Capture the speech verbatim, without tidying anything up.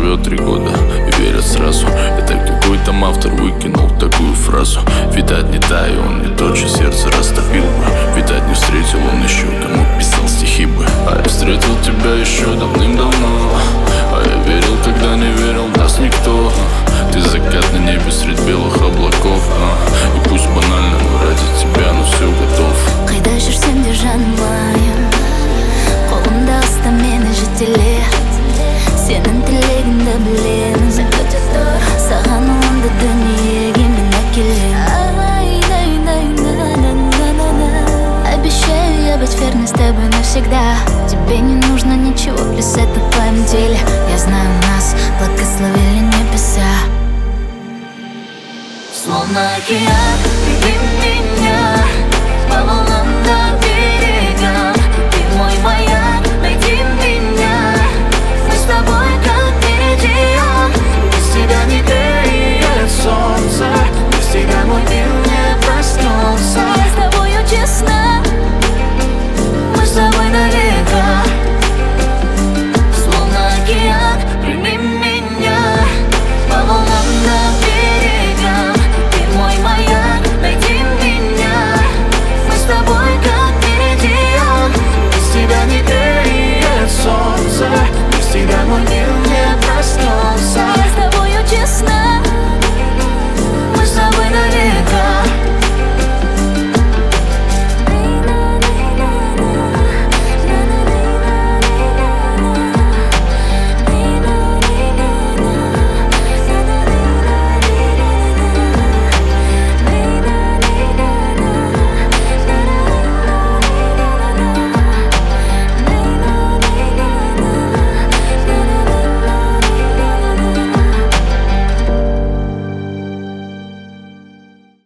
живет три года и верят сразу. Это какой там автор выкинул такую фразу. Видать, не та, и он не тот, чье сердце растопил бы. Видать, не встретил он еще, кому писал стихи бы. А я встретил тебя еще давным-давно, а я верил, когда не верил нас никто. Ты закат на небе средь белых облаков, а. И пусть банально, но ради тебя, но все готов. Қайда жүрсем де жанымайым, қолымда ұстамен жетелеп, сенің тілегіңді білемін. Саған онды дүниеге мен әкелем. Обещаю я быть верной с тобой навсегда. Тебе не нужно ничего, плюс это в твоем деле. Я знаю, нас благословили небеса. Словно океан